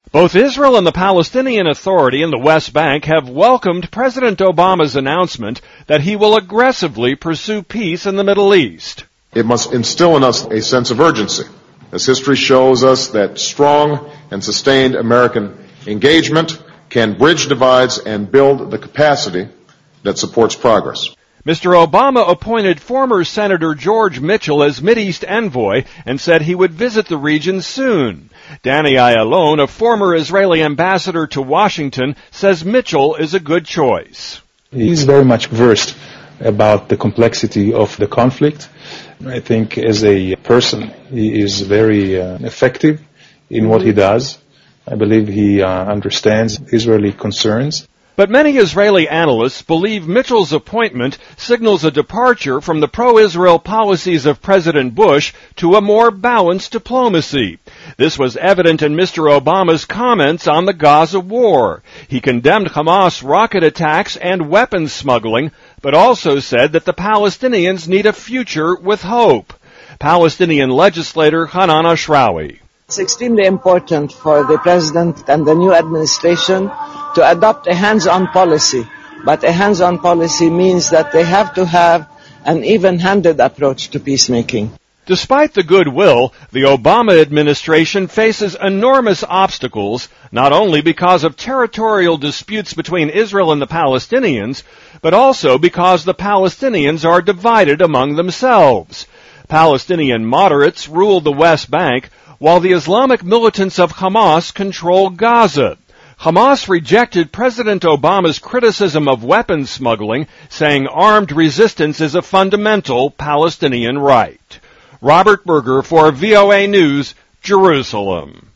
Both Israel and the Palestinian Authority in the West Bank have welcomed President Obama's announcement that he will aggressively pursue peace in the Middle East. It must instill in us a sense of urgency, as history shows us that strong and sustained American engagement can bridge divides and build the capacity that supports progress. Mr. Obama appointed former Senator George Mitchell as Mideast envoy and said he would visit the region soon. Danny Ayalon, a former Israeli ambassador to Washington, says Mitchell is a good choice. He's very much versed about the complexity of the conflict. I think as a person, he is very effective in what he does. I believe he understands Israeli concerns. But many Israeli analysts believe Mitchell's appointment signals a departure from the pro-Israel policies of President Bush to a more balanced diplomacy. This was evident in Mr. Obama's comments on the Gaza war. He condemned Hamas rocket attacks and weapons smuggling, but also said that the Palestinians need a future with hope. Palestinian legislator Hanan Ashrawi. It's extremely important for the president and the new administration to adopt a hands-on policy. But a hands-on policy means that they have to have an even-handed approach to peacemaking. Despite the goodwill, the Obama administration faces enormous obstacles, not only because of territorial disputes between Israel and the Palestinians, but also because the Palestinians are divided among themselves. Palestinian moderates rule the West Bank, while the Islamic militants of Hamas control Gaza. Hamas rejected President Obama's criticism of weapons smuggling, saying armed resistance is a fundamental Palestinian right. Robert Berger for VOA News, Jerusalem.